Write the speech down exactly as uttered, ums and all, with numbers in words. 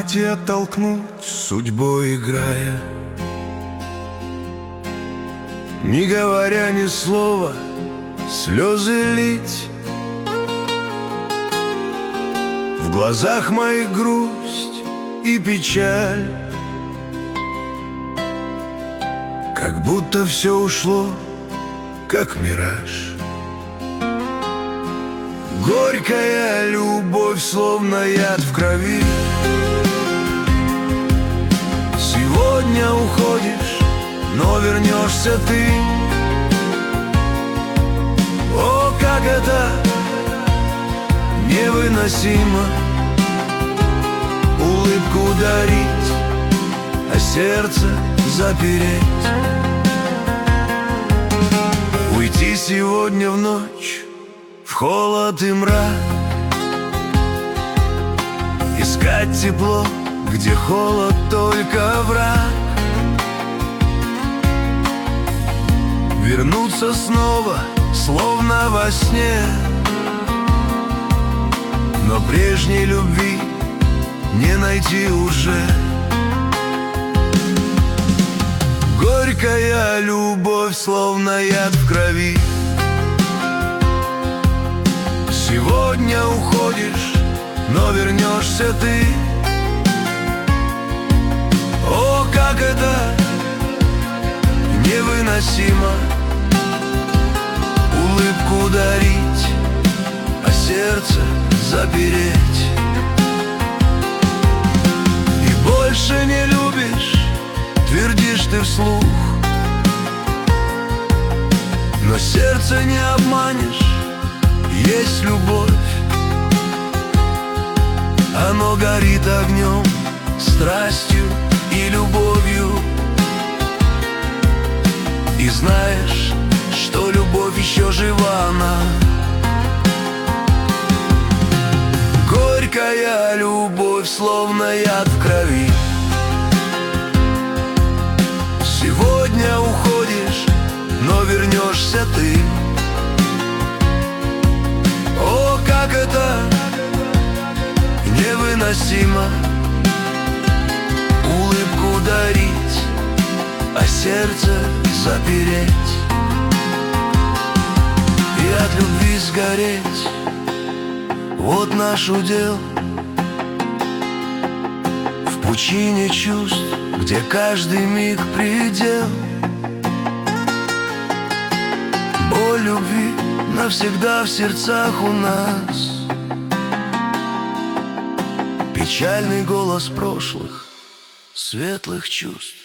обнять и оттолкнуть, судьбой играя. Не говоря ни слова, слезы лить. В глазах моих грусть и печаль, как будто все ушло, как мираж. Горькая любовь, словно яд в крови. Сегодня уходишь, но вернешься ты. О, как это невыносимо, улыбку дарить, а сердце запереть. Уйти сегодня в ночь, в холод и мрак, искать тепло, где холод только враг. Вернуться снова, словно во сне, но прежней любви не найти уже. Горькая любовь, словно яд в крови. Сегодня уходишь, но вернешься ты. О, как это невыносимо, улыбку дарить, а сердце запереть. И больше не любишь, твердишь ты вслух, но сердце не обманешь, есть любовь. Оно горит огнем, страстью и любовью. И знаешь, что любовь еще жива она. Горькая любовь, словно яд в крови. Сегодня уходишь, но вернешься ты. О, как это невыносимо, улыбку дарить, а сердце запереть. И от любви сгореть, вот наш удел. В пучине чувств, где каждый миг предел. Боль любви навсегда в сердцах у нас. Печальный голос прошлых, светлых чувств.